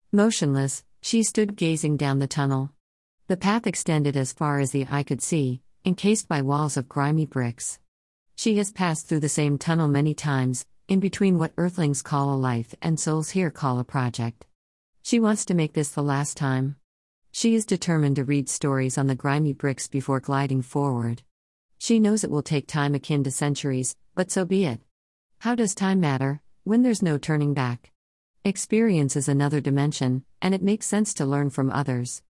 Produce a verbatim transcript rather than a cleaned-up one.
Motionless, she stood gazing down the tunnel. The path extended as far as the eye could see, encased by walls of grimy bricks. She has passed through the same tunnel many times, in between what earthlings call a life and souls here call a project. She wants to make this the last time. She is determined to read stories on the grimy bricks before gliding forward. She knows it will take time akin to centuries, but so be it. How does time matter, when there's no turning back? Experience is another dimension, and it makes sense to learn from others.